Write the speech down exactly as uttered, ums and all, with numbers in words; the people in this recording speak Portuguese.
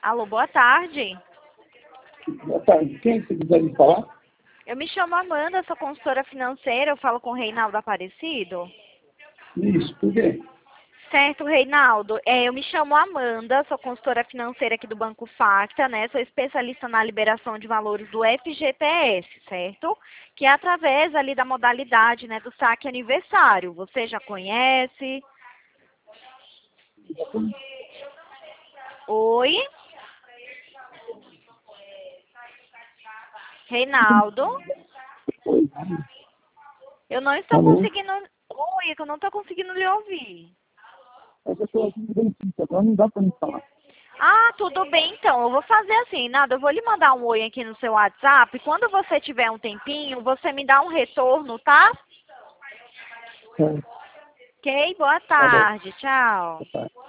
Alô, boa tarde. Boa tarde. Quem você quiser me falar? Eu me chamo Amanda, sou consultora financeira, eu falo com o Reinaldo Aparecido. Isso, por quê? Certo, Reinaldo. É, eu me chamo Amanda, sou consultora financeira aqui do Banco Facta, né? Sou especialista na liberação de valores do F G T S, certo? Que é através ali da modalidade, né, do saque aniversário. Você já conhece? Oi? Reinaldo? Eu não estou Alô? conseguindo... Oi, é que eu não estou conseguindo lhe ouvir. É que eu estou aqui no dentista, agora não dá para me falar. Ah, tudo bem então. Eu vou fazer assim, nada, eu vou lhe mandar um oi aqui no seu WhatsApp. Quando você tiver um tempinho, você me dá um retorno, tá? É, Ok, boa tá bom. tarde, tchau. Boa tarde.